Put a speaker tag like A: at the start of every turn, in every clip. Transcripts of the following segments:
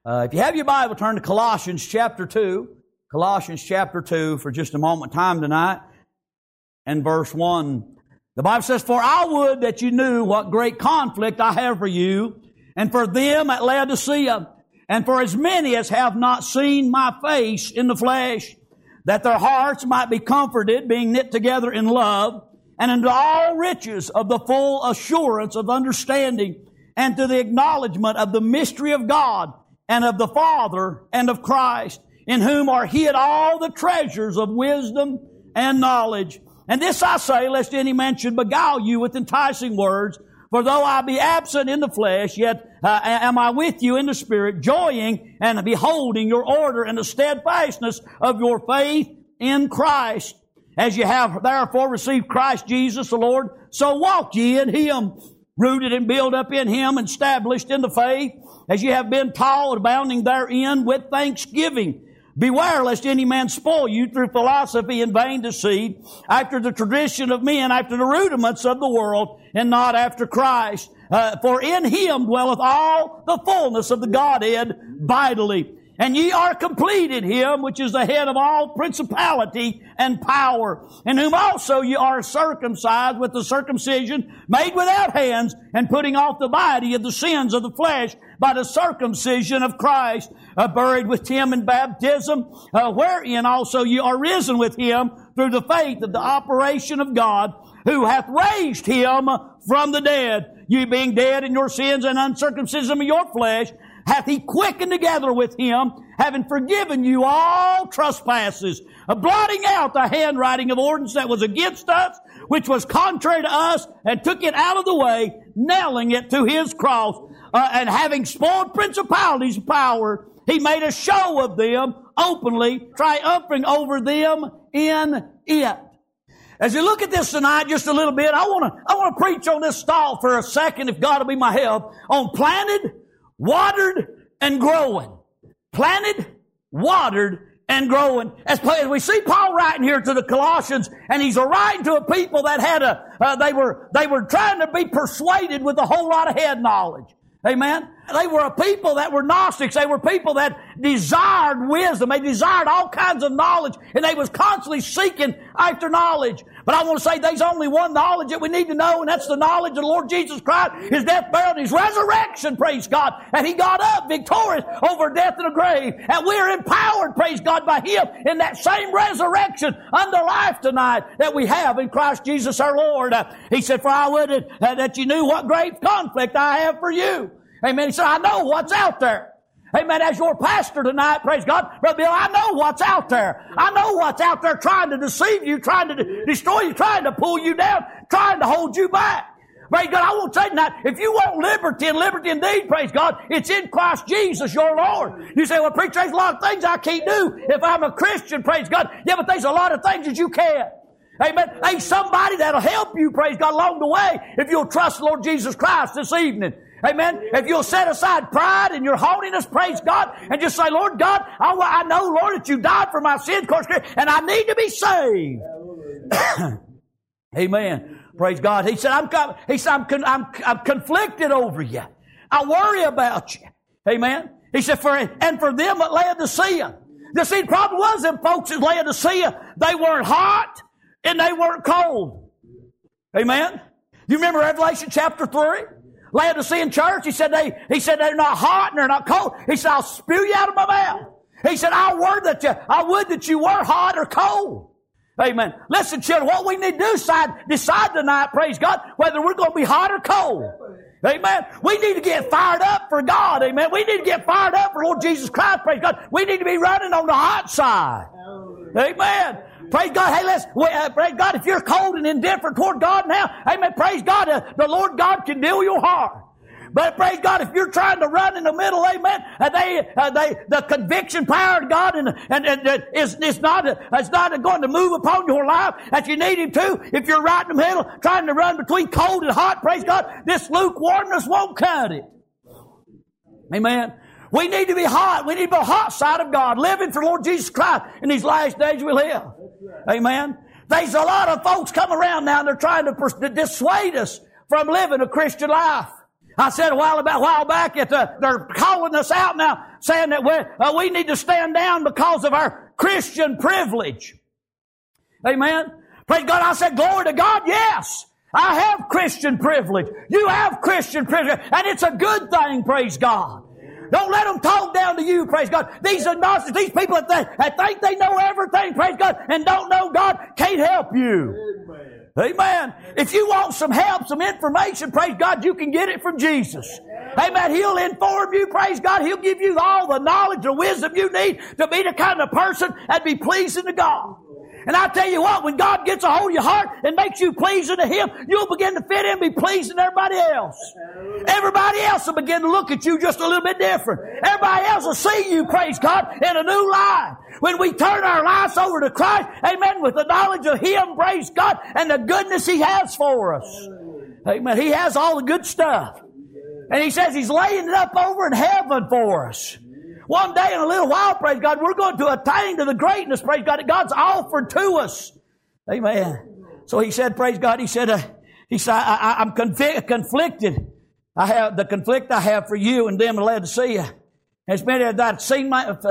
A: If you have your Bible, turn to Colossians chapter 2. Colossians chapter 2 for just a moment time tonight. And verse 1. The Bible says, "For I would that you knew what great conflict I have for you, and for them at Laodicea, and for as many as have not seen my face in the flesh, that their hearts might be comforted, being knit together in love, and unto all riches of the full assurance of understanding, and to the acknowledgement of the mystery of God, and of the Father, and of Christ, in whom are hid all the treasures of wisdom and knowledge. And this I say, lest any man should beguile you with enticing words. For though I be absent in the flesh, yet am I with you in the Spirit, joying and beholding your order and the steadfastness of your faith in Christ. As you have therefore received Christ Jesus the Lord, so walk ye in Him, rooted and built up in Him, and established in the faith, as you have been taught, abounding therein with thanksgiving. Beware lest any man spoil you through philosophy and vain deceit, after the tradition of men, after the rudiments of the world, and not after Christ. For in Him dwelleth all the fullness of the Godhead vitally. And ye are complete in Him, which is the head of all principality and power, in whom also ye are circumcised with the circumcision made without hands, and putting off the body of the sins of the flesh by the circumcision of Christ, buried with Him in baptism, wherein also ye are risen with Him through the faith of the operation of God, who hath raised Him from the dead. You being dead in your sins and uncircumcision of your flesh, hath He quickened together with Him, having forgiven you all trespasses, blotting out the handwriting of ordinance that was against us, which was contrary to us, and took it out of the way, nailing it to His cross. And having spoiled principalities of power, He made a show of them openly, triumphing over them in it." As you look at this tonight just a little bit, I want to preach on this thought for a second, if God will be my help, on planted, watered, and growing. Planted, watered, and growing. As we see Paul writing here to the Colossians, and he's writing to a people that had they were trying to be persuaded with a whole lot of head knowledge. Amen? They were a people that were Gnostics. They were people that desired wisdom. They desired all kinds of knowledge, and they was constantly seeking after knowledge. But I want to say there's only one knowledge that we need to know, and that's the knowledge of the Lord Jesus Christ, His death, burial, and His resurrection, praise God. And He got up victorious over death and the grave. And we're empowered, praise God, by Him in that same resurrection unto life tonight that we have in Christ Jesus our Lord. He said, "For I would that you knew what great conflict I have for you." Amen. He said, "I know what's out there." Amen. As your pastor tonight, praise God, Brother Bill, I know what's out there. I know what's out there trying to deceive you, trying to destroy you, trying to pull you down, trying to hold you back. Praise God, I want to tell you tonight, if you want liberty and liberty indeed, praise God, it's in Christ Jesus, your Lord. You say, "Well, preacher, there's a lot of things I can't do if I'm a Christian," praise God. Yeah, but there's a lot of things that you can. Amen. Ain't somebody that'll help you, praise God, along the way if you'll trust the Lord Jesus Christ this evening. Amen. If you'll set aside pride and your haughtiness, praise God, and just say, "Lord God, I know, Lord, that you died for my sins, and I need to be saved." Amen. Praise God. He said, I'm conflicted over you. I worry about you. Amen. He said, for them at Laodicea. You see, the problem was them folks at Laodicea, they weren't hot and they weren't cold. Amen. You remember Revelation chapter 3? Laodicean church, he said they're not hot and they're not cold. He said, "I'll spew you out of my mouth." He said, I would that you were hot or cold. Amen. Listen, children, what we need to do decide tonight, praise God, whether we're going to be hot or cold. Amen. We need to get fired up for God. Amen. We need to get fired up for Lord Jesus Christ. Praise God. We need to be running on the hot side. Amen. Praise God. Hey, praise God. If you're cold and indifferent toward God now, amen. Praise God. The Lord God can deal your heart. But praise God, if you're trying to run in the middle, amen, the conviction power of God and it's not going to move upon your life as you need Him to. If you're right in the middle, trying to run between cold and hot, praise God, this lukewarmness won't cut it. Amen. We need to be hot. We need to be on the hot side of God, living for Lord Jesus Christ in these last days we live. Amen. There's a lot of folks come around now and they're trying to dissuade us from living a Christian life. I said a while back that they're calling us out now, saying that we need to stand down because of our Christian privilege. Amen. Praise God. I said, glory to God, yes. I have Christian privilege. You have Christian privilege. And it's a good thing, praise God. Don't let them talk down to you, praise God. These agnostics, these people that think they know everything, praise God, and don't know God, can't help you. Amen. If you want some help, some information, praise God, you can get it from Jesus. Amen. He'll inform you, praise God. He'll give you all the knowledge, the wisdom you need to be the kind of person that be pleasing to God. And I tell you what, when God gets a hold of your heart and makes you pleasing to Him, you'll begin to fit in and be pleasing to everybody else. Everybody else will begin to look at you just a little bit different. Everybody else will see you, praise God, in a new light. When we turn our lives over to Christ, amen, with the knowledge of Him, praise God, and the goodness He has for us. Amen. He has all the good stuff. And He says He's laying it up over in heaven for us. One day in a little while, praise God, we're going to attain to the greatness, praise God, that God's offered to us. Amen. So He said, praise God, He said, I'm conflicted. I have the conflict I have for you and them in Laodicea. As many as that seen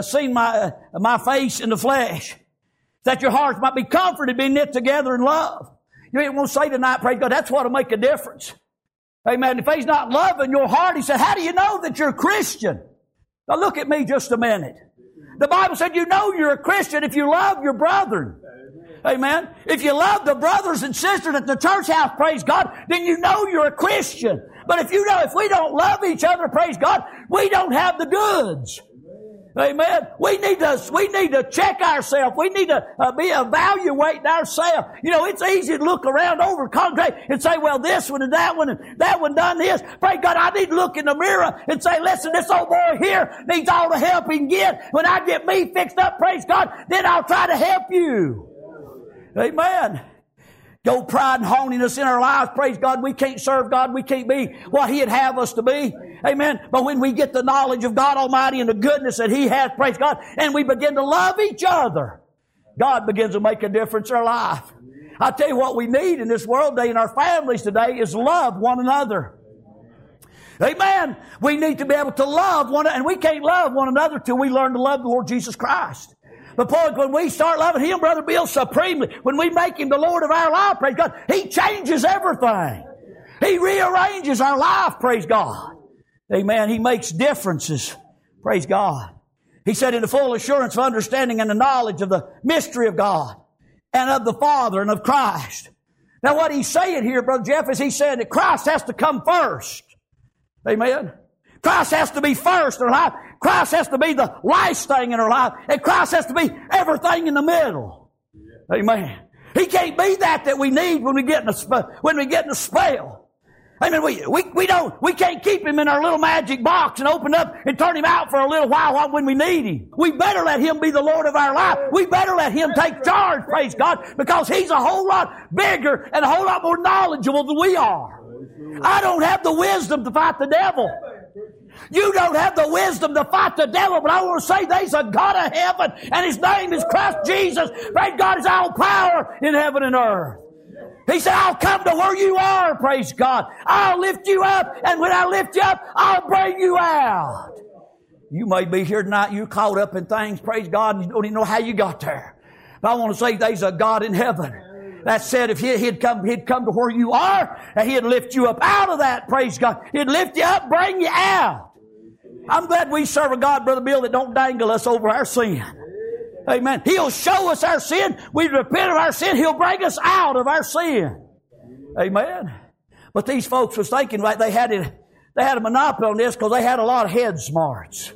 A: my face in the flesh, that your hearts might be comforted, be knit together in love. You ain't want to say tonight, praise God, that's what'll make a difference. Amen. If He's not loving your heart, He said, how do you know that you're a Christian? Now look at me just a minute. The Bible said you know you're a Christian if you love your brethren. Amen. If you love the brothers and sisters at the church house, praise God, then you know you're a Christian. But if we don't love each other, praise God, we don't have the goods. Amen. We need to check ourselves. We need to be evaluating ourselves. You know, it's easy to look around over congregate and say, well, this one and that one done this. Praise God, I need to look in the mirror and say, listen, this old boy here needs all the help he can get. When I get me fixed up, praise God, then I'll try to help you. Amen. Go pride and holiness in our lives. Praise God. We can't serve God. We can't be what He'd have us to be. Amen. But when we get the knowledge of God Almighty and the goodness that He has, praise God, and we begin to love each other, God begins to make a difference in our life. I tell you what we need in this world today, in our families today, is love one another. Amen. We need to be able to love one another, and we can't love one another till we learn to love the Lord Jesus Christ. But boy, when we start loving Him, Brother Bill, supremely, when we make Him the Lord of our life, praise God, He changes everything. He rearranges our life, praise God. Amen. He makes differences, praise God. He said, in the full assurance of understanding and the knowledge of the mystery of God and of the Father and of Christ. Now what He's saying here, Brother Jeff, is He's saying that Christ has to come first. Amen. Christ has to be first in our life. Christ has to be the last thing in our life. And Christ has to be everything in the middle. Amen. He can't be that we need when we get in a spell. Amen. We can't keep Him in our little magic box and open up and turn Him out for a little while when we need Him. We better let Him be the Lord of our life. We better let Him take charge, praise God, because He's a whole lot bigger and a whole lot more knowledgeable than we are. I don't have the wisdom to fight the devil. You don't have the wisdom to fight the devil, but I want to say there's a God of heaven, and His name is Christ Jesus. Praise God, is all power in heaven and earth. He said, I'll come to where you are, praise God. I'll lift you up, and when I lift you up, I'll bring you out. You may be here tonight, you're caught up in things, praise God, and you don't even know how you got there. But I want to say there's a God in heaven that said if He'd come to where you are, and He'd lift you up out of that, praise God. He'd lift you up, bring you out. I'm glad we serve a God, Brother Bill, that don't dangle us over our sin. Amen. He'll show us our sin. We repent of our sin. He'll bring us out of our sin. Amen. But these folks was thinking like they had a monopoly on this because they had a lot of head smarts.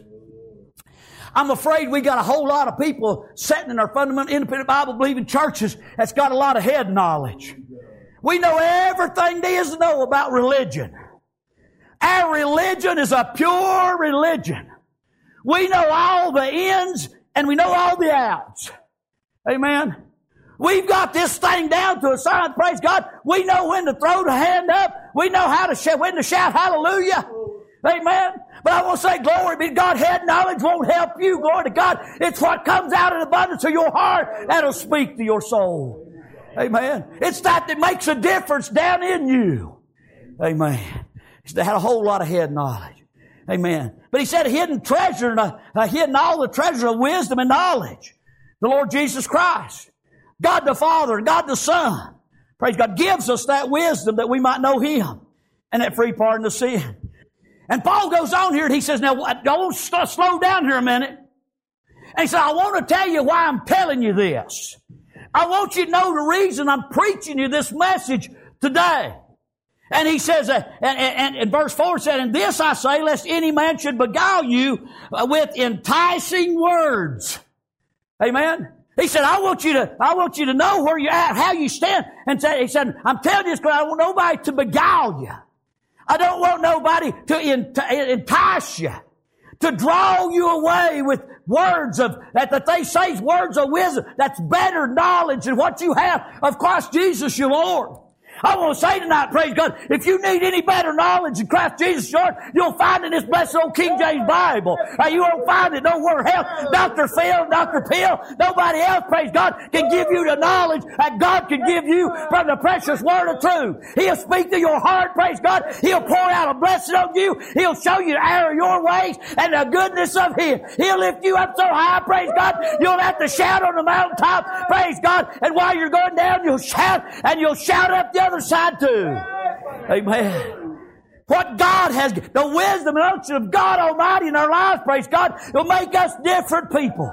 A: I'm afraid we got a whole lot of people sitting in our fundamental independent Bible believing churches that's got a lot of head knowledge. We know everything there is to know about religion. Our religion is a pure religion. We know all the ins and we know all the outs. Amen. We've got this thing down to a science, praise God. We know when to throw the hand up. We know when to shout hallelujah. Amen. But I want to say, glory be to God, head knowledge won't help you. Glory to God. It's what comes out in abundance of your heart that'll speak to your soul. Amen. It's that makes a difference down in you. Amen. They had a whole lot of head knowledge. Amen. But he said a hidden treasure, hidden all the treasure of wisdom and knowledge. The Lord Jesus Christ. God the Father and God the Son. Praise God. Gives us that wisdom that we might know Him. And that free pardon of sin. And Paul goes on here and he says, now, don't slow down here a minute. And he said, I want to tell you why I'm telling you this. I want you to know the reason I'm preaching you this message today. And he says, and in verse 4 it said, and this I say, lest any man should beguile you with enticing words. Amen. He said, I want you to know where you're at, how you stand. And he said, I'm telling you this because I don't want nobody to beguile you. I don't want nobody to entice you, to draw you away with words that they say is words of wisdom. That's better knowledge than what you have of Christ Jesus your Lord. I want to say tonight, praise God, if you need any better knowledge in Christ Jesus, Lord, you'll find in this blessed old King James Bible. You won't find it nowhere else. Dr. Phil, Dr. Pill, nobody else, praise God, can give you the knowledge that God can give you from the precious word of truth. He'll speak to your heart, praise God. He'll pour out a blessing on you. He'll show you the error of your ways and the goodness of Him. He'll lift you up so high, praise God, you'll have to shout on the mountaintop, praise God. And while you're going down, you'll shout, and you'll shout up the other side too. Amen. What God has, the wisdom and unction of God Almighty in our lives, praise God, will make us different people.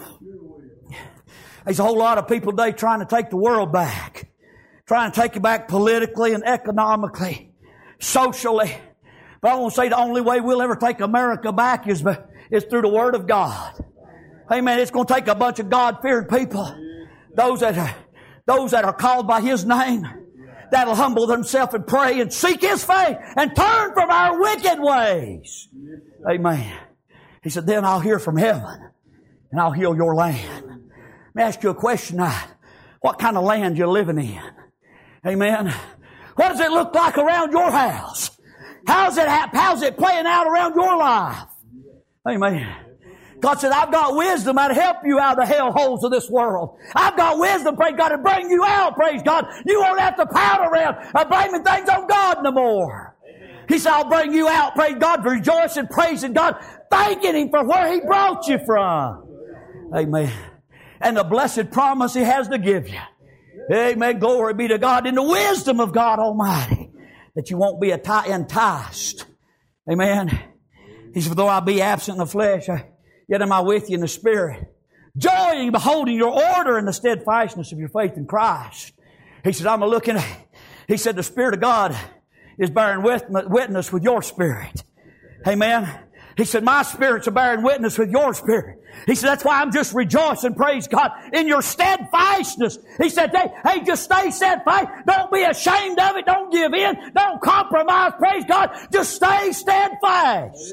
A: There's a whole lot of people today trying to take the world back. Trying to take it back politically and economically, socially. But I want to say the only way we'll ever take America back is through the Word of God. Amen. It's going to take a bunch of God-fearing people. Those that are called by His name. That'll humble themselves and pray and seek His face and turn from our wicked ways. Amen. He said, then I'll hear from heaven and I'll heal your land. Let me ask you a question tonight. What kind of land you're living in? Amen. What does it look like around your house? How's it playing out around your life? Amen. God said, I've got wisdom that'll help you out of the hellholes of this world. I've got wisdom, praise God, to bring you out, praise God. You won't have to pout around blaming things on God no more. Amen. He said, I'll bring you out, praise God, rejoicing, praising God, thanking Him for where He brought you from. Amen. And the blessed promise He has to give you. Amen. Glory be to God in the wisdom of God Almighty, that you won't be enticed. Amen. He said, though I be absent in the flesh, yet am I with you in the Spirit, joying, beholding your order and the steadfastness of your faith in Christ. He said, He said, the Spirit of God is bearing witness with your spirit. Amen. He said, my spirit's bearing witness with your spirit. He said, that's why I'm just rejoicing, praise God, in your steadfastness. He said, hey, just stay steadfast. Don't be ashamed of it. Don't give in. Don't compromise, praise God. Just stay steadfast.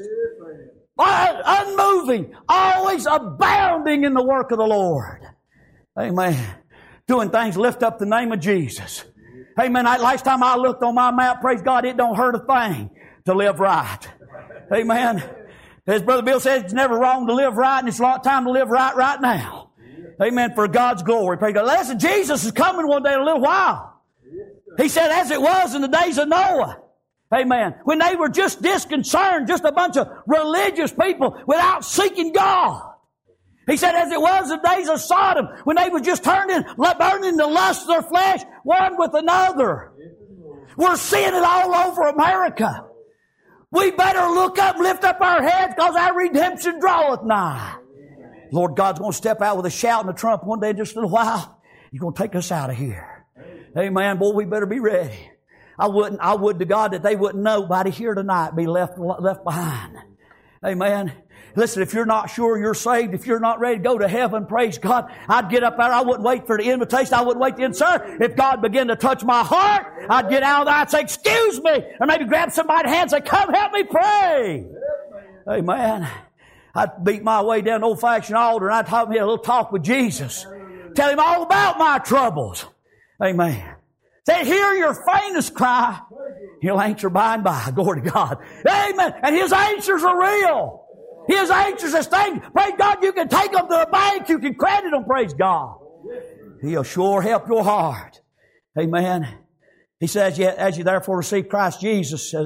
A: Unmoving, always abounding in the work of the Lord. Amen. Doing things, lift up the name of Jesus. Amen. Last time I looked on my map, praise God, it don't hurt a thing to live right. Amen. As Brother Bill says, it's never wrong to live right, and it's a lot of time to live right now. Amen. For God's glory. Praise God. Listen, Jesus is coming one day in a little while. He said, as it was in the days of Noah. Amen. When they were just disconcerted, just a bunch of religious people without seeking God. He said, as it was in the days of Sodom, when they were just burning the lust of their flesh, one with another. We're seeing it all over America. We better look up and lift up our heads because our redemption draweth nigh. Lord God's going to step out with a shout and a trump one day in just a little while. He's going to take us out of here. Amen. Boy, we better be ready. I would to God that they wouldn't nobody here tonight be left behind. Amen. Listen, if you're not sure you're saved, if you're not ready to go to heaven, praise God, I'd get up there. I wouldn't wait for the invitation. I wouldn't wait to sir. If God began to touch my heart, I'd get out of there. I'd say, excuse me. Or maybe grab somebody's hand and say, come help me pray. Amen. I'd beat my way down the old-fashioned altar and I'd have me a little talk with Jesus. Tell Him all about my troubles. Amen. Say, hear your faintest cry. He'll answer by and by. Glory to God. Amen. And His answers are real. His answers are things. Praise God, you can take them to the bank. You can credit them. Praise God. He'll sure help your heart. Amen. He says, as you therefore receive Christ Jesus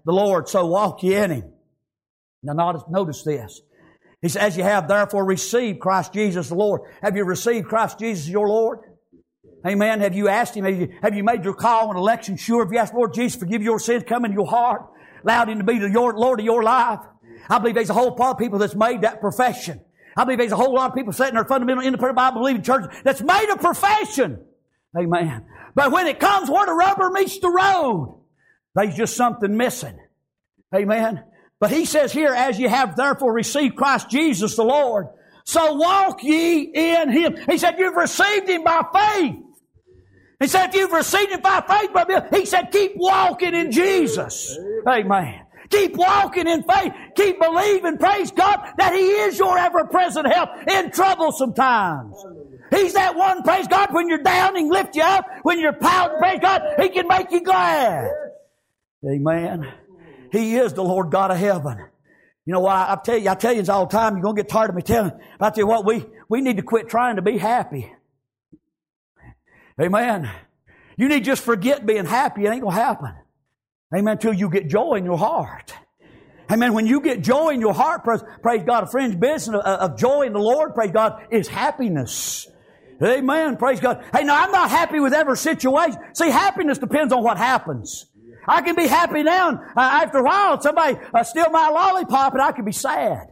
A: the Lord, so walk ye in Him. Now notice this. He says, as you have therefore received Christ Jesus the Lord. Have you received Christ Jesus your Lord? Amen. Have you asked Him? Have you made your call and election sure? Have you asked Lord Jesus, forgive your sins, come into your heart, allowed Him to be the Lord of your life? I believe there's a whole part of people that's made that profession. I believe there's a whole lot of people sitting in our fundamental independent Bible believing church that's made a profession. Amen. But when it comes where the rubber meets the road, there's just something missing. Amen. But he says here, as you have therefore received Christ Jesus the Lord, so walk ye in Him. He said, you've received Him by faith. He said, if you've received Him by faith, brother, He said, keep walking in Jesus. Amen. Keep walking in faith. Keep believing, praise God, that He is your ever-present help in troublesome times. He's that one, praise God, when you're down, He can lift you up. When you're pouting, praise God, He can make you glad. Amen. He is the Lord God of heaven. You know what? I tell you this all the time. You're going to get tired of me telling you. But I tell you what, we need to quit trying to be happy. Amen. You need to just forget being happy. It ain't going to happen. Amen. Until you get joy in your heart. Amen. When you get joy in your heart, praise God, a fringe business of joy in the Lord, praise God, is happiness. Amen. Praise God. Hey, now I'm not happy with every situation. See, happiness depends on what happens. I can be happy now, and after a while, somebody steal my lollipop, and I can be sad.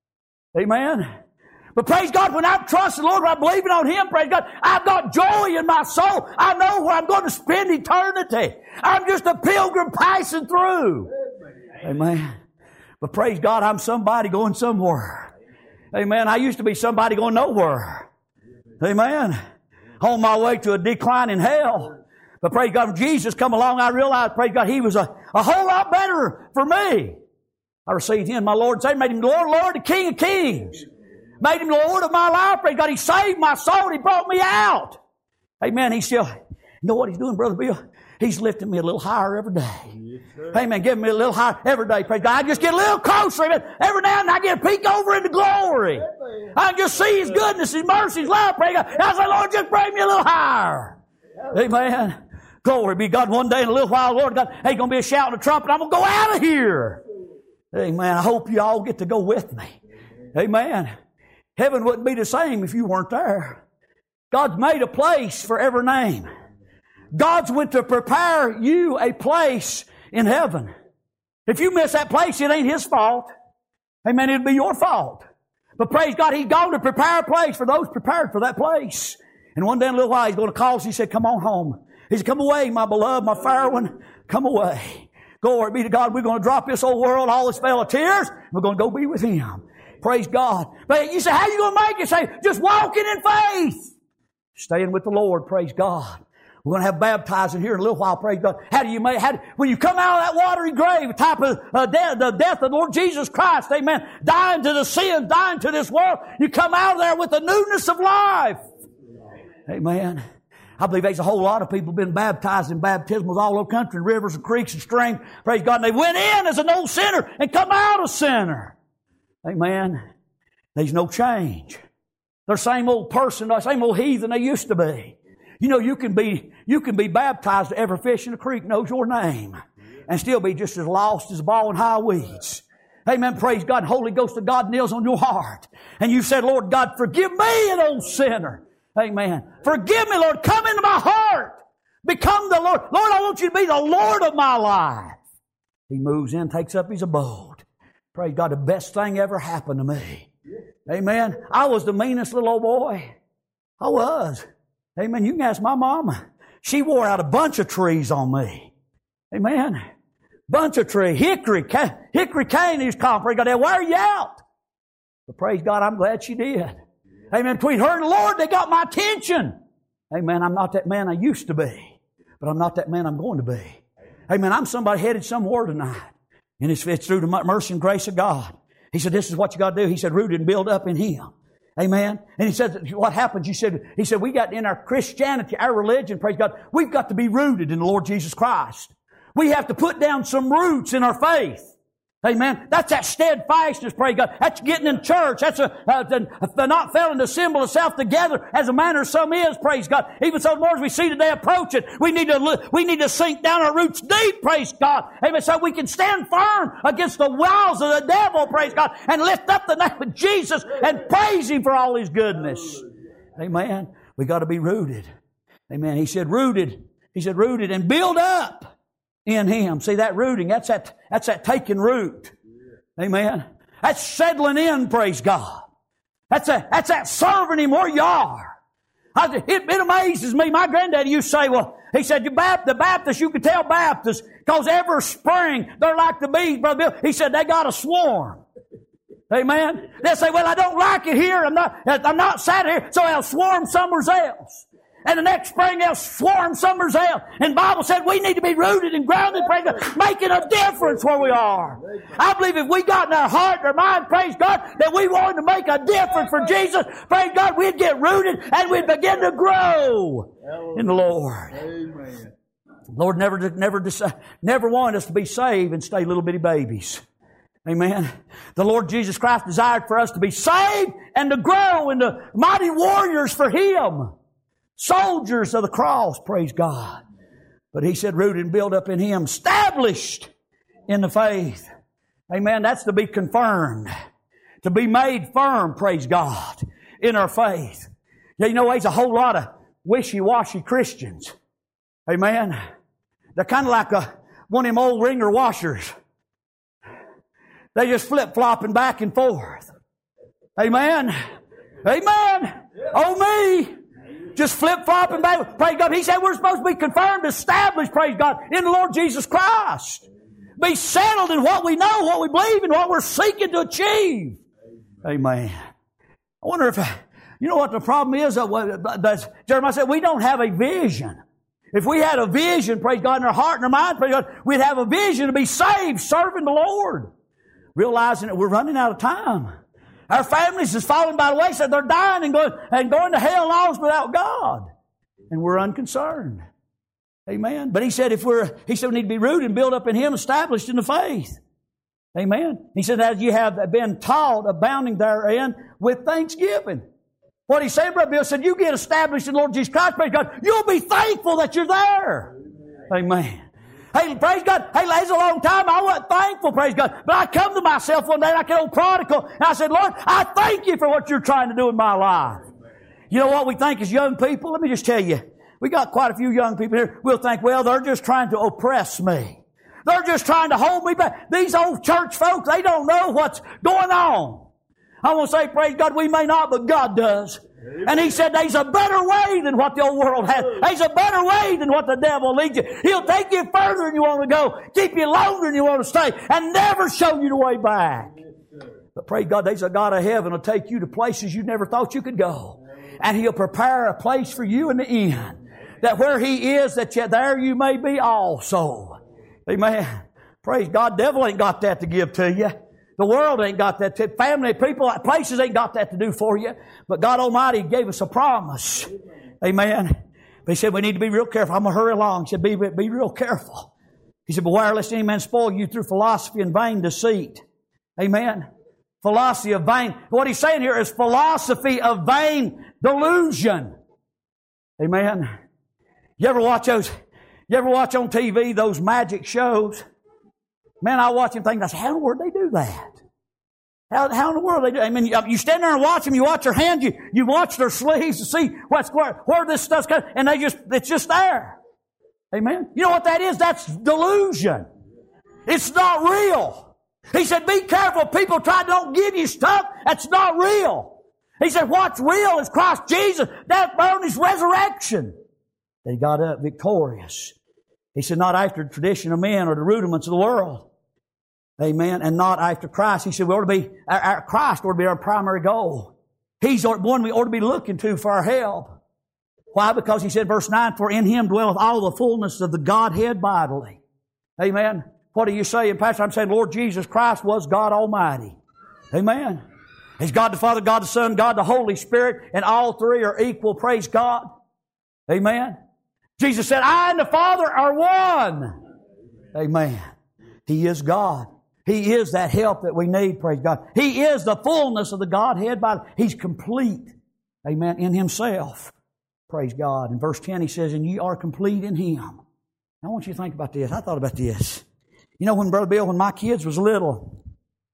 A: Amen. But praise God, when I'm trusting the Lord, when I'm believing on Him, praise God, I've got joy in my soul. I know where I'm going to spend eternity. I'm just a pilgrim passing through. Amen. But praise God, I'm somebody going somewhere. Amen. I used to be somebody going nowhere. Amen. On my way to a decline in hell. But praise God, when Jesus come along, I realized, praise God, He was a whole lot better for me. I received Him, my Lord and Savior, made Him the Lord, the King of Kings. Made Him the Lord of my life, praise God. He saved my soul. He brought me out. Amen. He's still, you know what He's doing, Brother Bill? He's lifting me a little higher every day. Yes, amen. Giving me a little higher every day, praise God. I just get a little closer. Amen. Every now and then I get a peek over into glory. Amen. I just see His goodness, His mercy, His love, praise God. And I say, Lord, just bring me a little higher. Amen. Glory be God. One day in a little while, Lord God, ain't going to be a shout and a trumpet. I'm going to go out of here. Amen. I hope you all get to go with me. Amen. Heaven wouldn't be the same if you weren't there. God's made a place for every name. God's went to prepare you a place in heaven. If you miss that place, it ain't His fault. Amen. It'll be your fault. But praise God, He's gone to prepare a place for those prepared for that place. And one day in a little while, He's going to call us. He said, come on home. He said, come away, my beloved, my fair one. Come away. Glory be to God. We're going to drop this old world, all this vale of tears. We're going to go be with Him. Praise God. But you say, how are you going to make it? Say, just walking in faith. Staying with the Lord. Praise God. We're going to have baptizing here in a little while. Praise God. When you come out of that watery grave, the type of the death of the Lord Jesus Christ, amen, dying to the sin, dying to this world, you come out of there with the newness of life. Amen. I believe there's a whole lot of people been baptized in baptismals all over the country, in rivers and creeks and streams. Praise God. And they went in as an old sinner and come out a sinner. Amen. There's no change. They're the same old person, the same old heathen they used to be. You know, you can be baptized. Every fish in the creek knows your name and still be just as lost as a ball in high weeds. Amen. Praise God. Holy Ghost of God kneels on your heart. And you said, Lord God, forgive me, an old sinner. Amen. Forgive me, Lord. Come into my heart. Become the Lord. Lord, I want you to be the Lord of my life. He moves in, takes up His abode. Praise God, the best thing ever happened to me. Amen. I was the meanest little old boy. I was. Amen. You can ask my mama. She wore out a bunch of trees on me. Amen. Bunch of trees. Hickory cane is called. Praise God. They'll wear you out. But praise God, I'm glad she did. Amen. Between her and the Lord, they got my attention. Amen. I'm not that man I used to be. But I'm not that man I'm going to be. Amen. I'm somebody headed somewhere tonight. And it's through the mercy and grace of God. He said, this is what you got to do. He said, rooted and built up in Him. Amen. And He said, what happens? He said, we got in our Christianity, our religion, praise God, we've got to be rooted in the Lord Jesus Christ. We have to put down some roots in our faith. Amen. That's that steadfastness, praise God. That's getting in church. That's the not failing to assemble itself together as a manner of some is, praise God. Even so, Lord, as we see today approaching, we need to sink down our roots deep, praise God. Amen. So we can stand firm against the wiles of the devil, praise God, and lift up the name of Jesus and praise Him for all His goodness. Amen. We got to be rooted. Amen. He said rooted. He said rooted and build up in Him. See that rooting? That's that taking root. Amen. That's settling in, praise God. That's that serving Him where you are. It amazes me. My granddaddy used to say, well, he said, the Baptists, you can tell Baptists, because every spring they're like the bees, Brother Bill. He said, they got a swarm. Amen. They'll say, well, I don't like it here. I'm not sat here, so I'll swarm somewhere else. And the next spring they'll swarm somewhere else. And the Bible said we need to be rooted and grounded, praise God, making a difference where we are. I believe if we got in our heart and our mind, praise God, that we wanted to make a difference for Jesus, praise God, we'd get rooted and we'd begin to grow in the Lord. Amen. The Lord never wanted us to be saved and stay little bitty babies. Amen. The Lord Jesus Christ desired for us to be saved and to grow into mighty warriors for Him. Soldiers of the cross, praise God. But He said rooted and built up in Him, established in the faith. Amen. That's to be confirmed. To be made firm, praise God, in our faith. You know, there's a whole lot of wishy-washy Christians. Amen. They're kind of like one of them old wringer washers. They just flip-flopping back and forth. Amen. Amen. Oh me. Just flip-flopping back. Praise God. He said we're supposed to be confirmed, established, praise God, in the Lord Jesus Christ. Be settled in what we know, what we believe, and what we're seeking to achieve. Amen. I wonder if, you know what the problem is? Jeremiah said we don't have a vision. If we had a vision, praise God, in our heart and our mind, praise God, we'd have a vision to be saved, serving the Lord. Realizing that we're running out of time. Our families is falling by the wayside. They're dying and going to hell lost without God. And we're unconcerned. Amen. But he said we need to be rooted and built up in Him, established in the faith. Amen. He said, as you have been taught, abounding therein with thanksgiving. What he said, Brother Bill, said, you get established in the Lord Jesus Christ, praise God, you'll be thankful that you're there. Amen. Hey, praise God. Hey, there's a long time I wasn't thankful, praise God. But I come to myself one day like an old prodigal, and I said, Lord, I thank You for what You're trying to do in my life. You know what we think as young people? Let me just tell you. We got quite a few young people here. We'll think, well, they're just trying to oppress me. They're just trying to hold me back. These old church folks, they don't know what's going on. I want to say, praise God, we may not, but God does. And He said there's a better way than what the old world has. There's a better way than what the devil leads you. He'll take you further than you want to go, keep you longer than you want to stay, and never show you the way back. But praise God, there's a God of heaven will take you to places you never thought you could go. And He'll prepare a place for you in the end. That where He is, that there you may be also. Amen. Praise God, devil ain't got that to give to you. The world ain't got that. Family, people, places ain't got that to do for you. But God Almighty gave us a promise. Amen. But He said we need to be real careful. I'm going to hurry along. He said be real careful. He said, beware lest any man spoil you through philosophy and vain deceit. Amen. Philosophy of vain. What he's saying here is philosophy of vain delusion. Amen. You ever watch on TV those magic shows? Man, I watch them think, how in the world do they do that? How in the world they do? I mean, you stand there and watch them. You watch their hands. You watch their sleeves to see where this stuff's coming, and it's just there. Amen. You know what that is? That's delusion. It's not real. He said, be careful. People don't give you stuff that's not real. He said, what's real is Christ Jesus. That burned His resurrection. They got up victorious. He said, not after the tradition of men or the rudiments of the world. Amen. And not after Christ. He said, Christ ought to be our primary goal. He's the one we ought to be looking to for our help. Why? Because He said, verse 9, for in Him dwelleth all the fullness of the Godhead bodily. Amen. What are you saying, Pastor? I'm saying, Lord Jesus Christ was God Almighty. Amen. He's God the Father, God the Son, God the Holy Spirit, and all three are equal. Praise God. Amen. Jesus said, I and the Father are one. Amen. He is God. He is that help that we need, praise God. He is the fullness of the Godhead. He's complete, amen, in Himself. Praise God. In verse 10 He says, and ye are complete in Him. I want you to think about this. I thought about this. You know, when Brother Bill, when my kids was little,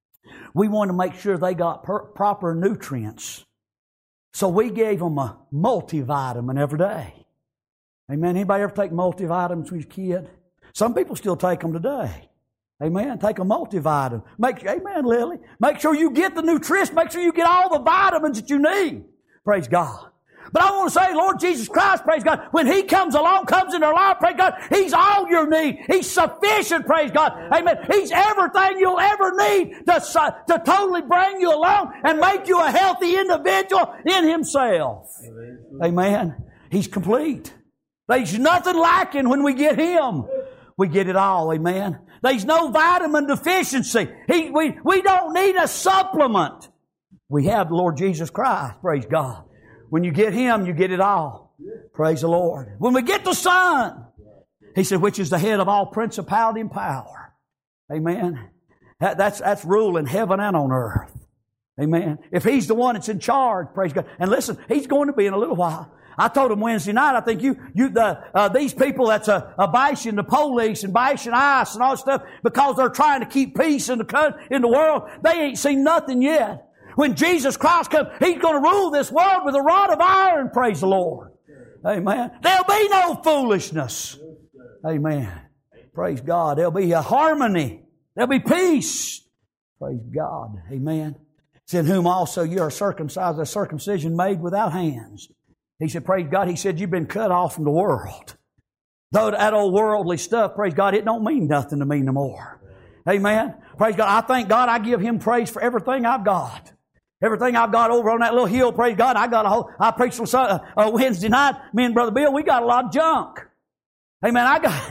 A: we wanted to make sure they got proper nutrients. So we gave them a multivitamin every day. Amen. Anybody ever take multivitamins when you were a kid? Some people still take them today. Amen. Take a multivitamin. Amen, Lily. Make sure you get the nutrition. Make sure you get all the vitamins that you need. Praise God. But I want to say, Lord Jesus Christ, praise God, when He comes along, comes in our life, praise God, He's all your need. He's sufficient, praise God. Amen. He's everything you'll ever need to totally bring you along and make you a healthy individual in Himself. Amen. He's complete. There's nothing lacking when we get Him. We get it all. Amen. There's no vitamin deficiency. We don't need a supplement. We have the Lord Jesus Christ. Praise God. When you get Him, you get it all. Praise the Lord. When we get the Son, He said, which is the head of all principality and power. Amen. That's rule in heaven and on earth. Amen. If He's the one that's in charge, praise God. And listen, He's going to be in a little while. I told him Wednesday night, I think these people that's bashing the police and bashing ICE and all that stuff because they're trying to keep peace in the world, they ain't seen nothing yet. When Jesus Christ comes, He's going to rule this world with a rod of iron, praise the Lord. Amen. There'll be no foolishness. Amen. Praise God. There'll be a harmony. There'll be peace. Praise God. Amen. It's in whom also you are circumcised, a circumcision made without hands. He said, praise God, He said, you've been cut off from the world. Though that old worldly stuff, praise God, it don't mean nothing to me no more. Amen. Praise God. I thank God I give Him praise for everything I've got. Everything I've got over on that little hill, praise God, I preached on Wednesday night, me and Brother Bill, we got a lot of junk. Amen.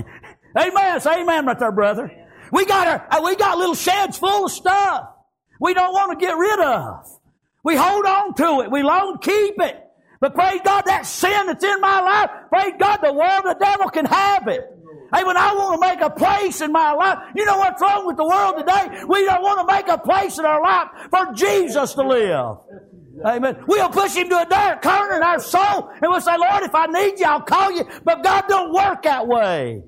A: Amen. Say amen right there, brother. We got little sheds full of stuff we don't want to get rid of. We hold on to it. We long keep it. But praise God, that sin that's in my life, praise God, the world, the devil can have it. Hey, when I want to make a place in my life, you know what's wrong with the world today? We don't want to make a place in our life for Jesus to live. Amen. We'll push Him to a dark corner in our soul and we'll say, Lord, if I need You, I'll call You. But God don't work that way.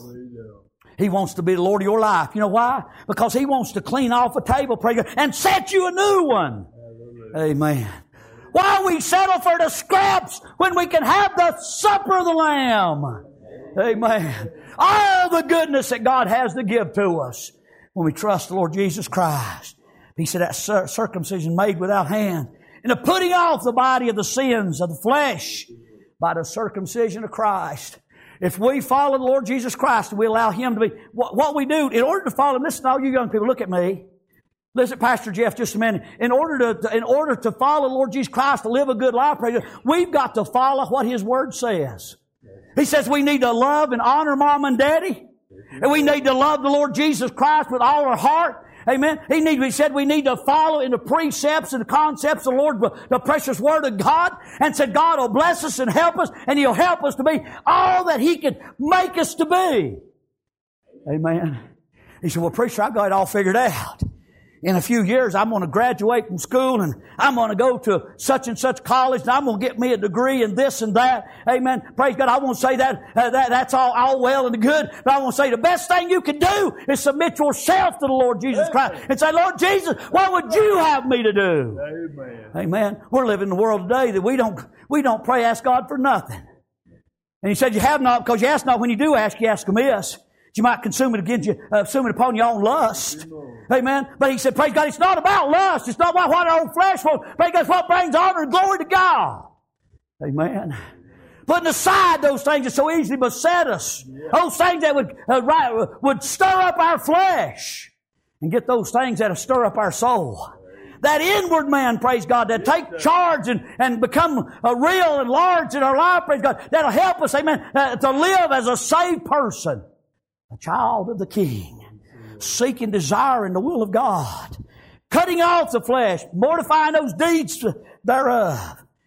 A: He wants to be the Lord of your life. You know why? Because He wants to clean off a table, praise God, and set you a new one. Amen. Why we settle for the scraps when we can have the supper of the Lamb? Amen. All the goodness that God has to give to us when we trust the Lord Jesus Christ. He said that circumcision made without hand. And the putting off the body of the sins of the flesh by the circumcision of Christ. If we follow the Lord Jesus Christ and we allow Him to be, what we do, in order to follow Him, listen, all you young people, look at me. Listen, Pastor Jeff, just a minute. In order to follow the Lord Jesus Christ, to live a good life, we've got to follow what His Word says. He says we need to love and honor Mom and Daddy. And we need to love the Lord Jesus Christ with all our heart. Amen. He said we need to follow in the precepts and the concepts of the Lord, the precious Word of God. And said God will bless us and help us. And He'll help us to be all that He can make us to be. Amen. He said, well, preacher, I've got it all figured out. In a few years, I'm going to graduate from school and I'm going to go to such and such college and I'm going to get me a degree in this and that. Amen. Praise God. I won't say that's all well and good, but I want to say the best thing you can do is submit yourself to the Lord Jesus Christ and say, Lord Jesus, what would You have me to do? Amen. Amen. We're living in a world today that we don't pray, ask God for nothing. And He said you have not because you ask not. When you do ask, you ask amiss. You might consume it upon your own lust. Amen. But He said, praise God, it's not about lust. It's not about what our own flesh wants. Praise God, it's what brings honor and glory to God. Amen. Putting aside those things that so easily beset us. Those things that would stir up our flesh. And get those things that'll stir up our soul. That inward man, praise God, that take charge and become real and large in our life, praise God. That'll help us, amen, to live as a saved person. A child of the King, seeking, desiring the will of God, cutting off the flesh, mortifying those deeds thereof.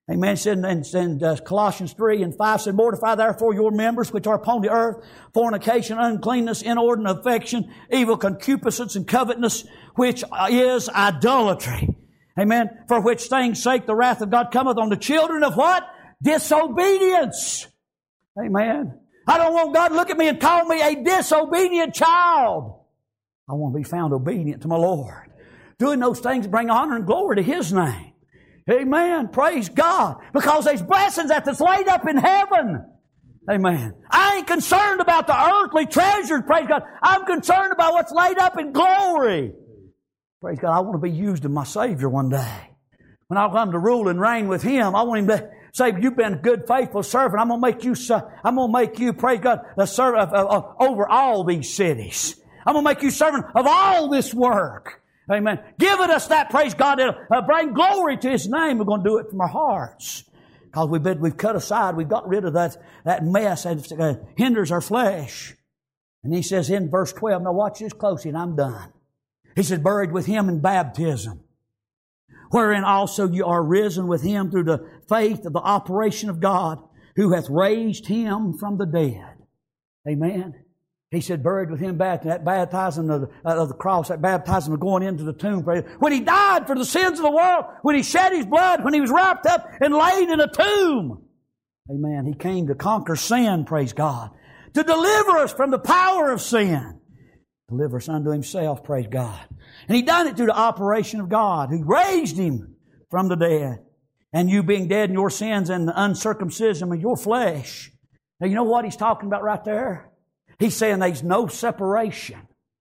A: Amen. It said in Colossians 3 and 5 said, mortify therefore your members which are upon the earth, fornication, uncleanness, inordinate affection, evil concupiscence, and covetousness, which is idolatry. Amen. For which things sake the wrath of God cometh on the children of what? Disobedience. Amen. I don't want God to look at me and call me a disobedient child. I want to be found obedient to my Lord. Doing those things bring honor and glory to His name. Amen. Praise God. Because there's blessings that's laid up in heaven. Amen. I ain't concerned about the earthly treasures, praise God. I'm concerned about what's laid up in glory. Praise God. I want to be used of my Savior one day. When I come to rule and reign with Him, I want Him to say, you've been a good, faithful servant. I'm going to make you, praise God, the servant over all these cities. I'm going to make you servant of all this work. Amen. Giving us that, praise God, that'll bring glory to His name. We're going to do it from our hearts. Because we've cut aside, we've got rid of that mess that hinders our flesh. And He says in verse 12, now watch this closely and I'm done. He said, buried with Him in baptism, wherein also you are risen with Him through the faith of the operation of God, who hath raised Him from the dead. Amen. He said, buried with Him, that baptism of the cross, that baptism of going into the tomb. When He died for the sins of the world, when He shed His blood, when He was wrapped up and laid in a tomb. Amen. He came to conquer sin, praise God. To deliver us from the power of sin. Deliver us unto Himself, praise God. And He done it through the operation of God, who raised Him from the dead. And you being dead in your sins and the uncircumcision of your flesh. Now you know what He's talking about right there? He's saying there's no separation.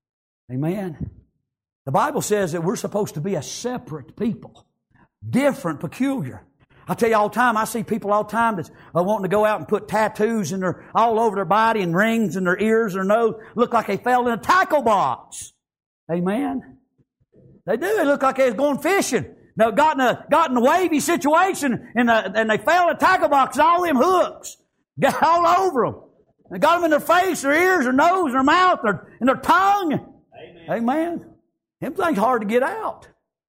A: Amen. The Bible says that we're supposed to be a separate people. Different, peculiar. I tell you all the time, I see people all the time that's wanting to go out and put tattoos all over their body and rings in their ears, their nose. Look like they fell in a tackle box. Amen. They do. They look like they was going fishing. They got in a wavy situation and they fell in a tackle box and all them hooks got all over them. They got them in their face, their ears, their nose, their mouth, and their tongue. Amen. Them things hard to get out.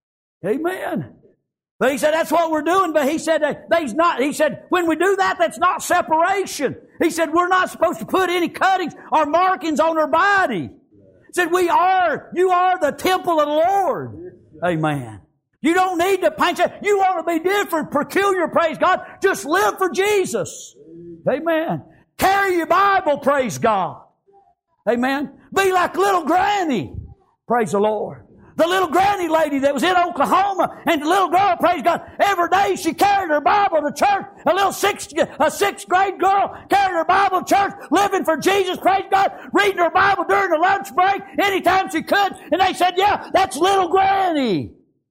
A: Amen. But He said that's what we're doing. But He said He said when we do that, that's not separation. He said we're not supposed to put any cuttings or markings on our body. He said you are the temple of the Lord. Amen. You don't need to paint it. You want to be different, peculiar, praise God. Just live for Jesus. Amen. Carry your Bible, praise God. Amen. Be like little granny. Praise the Lord. The little granny lady that was in Oklahoma, and the little girl, praise God, every day she carried her Bible to church. A sixth grade girl carried her Bible to church, living for Jesus, praise God, reading her Bible during the lunch break, anytime she could. And they said, yeah, that's little granny.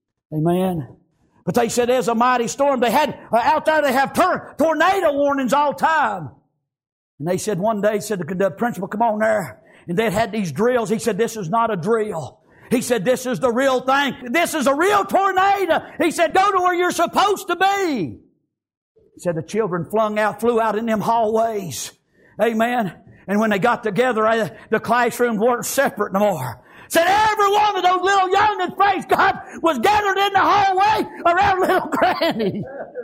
A: Amen. But they said there's a mighty storm. They had, out there they have tornado warnings all the time. And they said one day, the principal, come on there. And they had these drills. He said, this is not a drill. He said, this is the real thing. This is a real tornado. He said, go to where you're supposed to be. He said the children flew out in them hallways. Amen. And when they got together, the classrooms weren't separate no more. Said every one of those little youngins, praise God, was gathered in the hallway around little granny.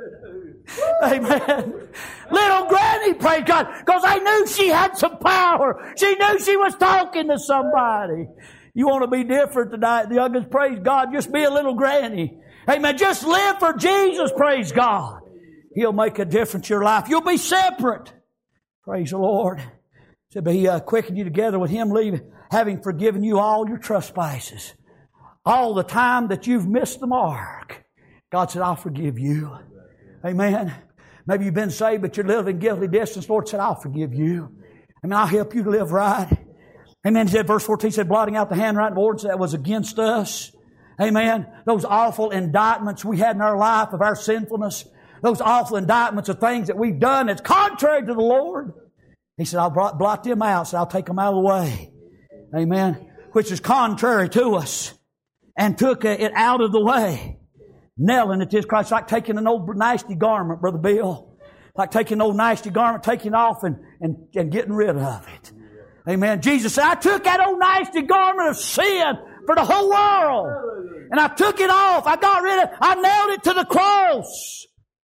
A: Amen. Little granny, praise God, because I knew she had some power. She knew she was talking to somebody. You want to be different tonight, the youngins, praise God, just be a little granny. Amen. Just live for Jesus, praise God. He'll make a difference in your life. You'll be separate. Praise the Lord. Said, but He quickened you together with Him, having forgiven you all your trespasses. All the time that you've missed the mark. God said, I'll forgive you. Amen. Maybe you've been saved, but you're living guilty distance. Lord said, I'll forgive you. Amen. I'll help you to live right. Amen. He said, verse 14 said, blotting out the handwriting of ordinance that was against us. Amen. Those awful indictments we had in our life of our sinfulness. Those awful indictments of things that we've done that's contrary to the Lord. He said, I'll blot them out. So I'll take them out of the way. Amen. Which is contrary to us. And took it out of the way. Nailing it to His Christ. It's like taking an old nasty garment, Brother Bill. Like taking an old nasty garment, taking it off and getting rid of it. Amen. Jesus said, I took that old nasty garment of sin for the whole world. And I took it off. I got rid of it. I nailed it to the cross.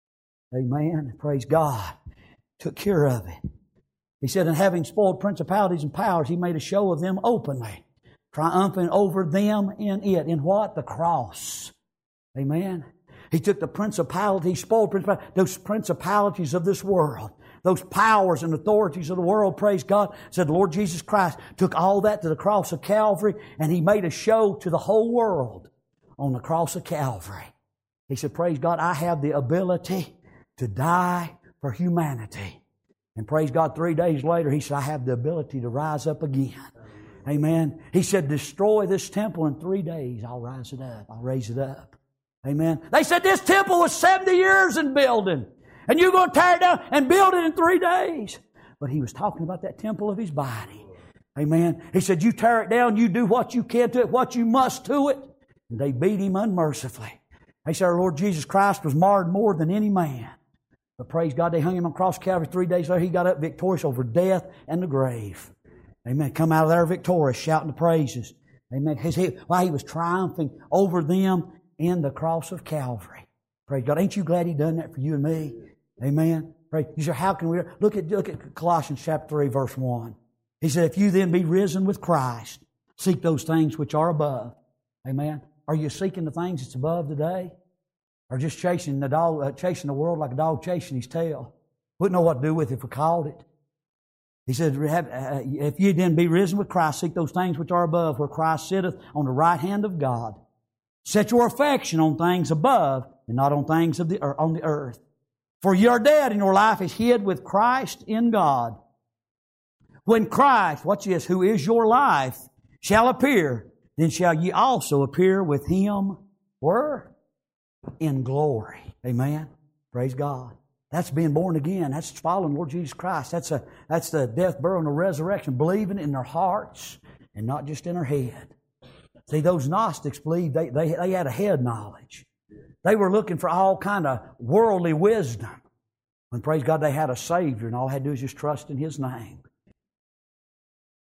A: Amen. Praise God. Took care of it. He said, and having spoiled principalities and powers, He made a show of them openly, triumphing over them in it. In what? The cross. Amen. He took the principalities, spoiled principalities, those principalities of this world, those powers and authorities of the world, praise God, said the Lord Jesus Christ took all that to the cross of Calvary, and He made a show to the whole world on the cross of Calvary. He said, praise God, I have the ability to die for humanity. And praise God, 3 days later, He said, I have the ability to rise up again. Amen. He said, destroy this temple in 3 days. I'll rise it up. I'll raise it up. Amen. They said this temple was 70 years in building, and you're going to tear it down and build it in 3 days. But He was talking about that temple of His body. Amen. He said, you tear it down, you do what you can to it, what you must to it. And they beat Him unmercifully. They said our Lord Jesus Christ was marred more than any man. But praise God, they hung Him on cross Calvary. 3 days later, He got up victorious over death and the grave. Amen. Come out of there victorious, shouting the praises. Amen. While He was triumphing over them in the cross of Calvary. Praise God. Ain't you glad He done that for you and me? Amen. Praise. You say, how can we? Look at Colossians chapter 3, verse 1. He said, if you then be risen with Christ, seek those things which are above. Amen. Are you seeking the things that's above today? Or just chasing the world like a dog chasing his tail? Wouldn't know what to do with it if we called it. He said, if you then be risen with Christ, seek those things which are above, where Christ sitteth on the right hand of God. Set your affection on things above and not on things on the earth. For you are dead and your life is hid with Christ in God. When Christ, watch this, who is your life, shall appear, then shall ye also appear with Him where? In glory. Amen. Praise God. That's being born again. That's following Lord Jesus Christ. That's the death, burial, and the resurrection, believing in their hearts and not just in their head. See, those Gnostics believed they had a head knowledge. They were looking for all kind of worldly wisdom. When, praise God, they had a Savior, and all they had to do is just trust in His name.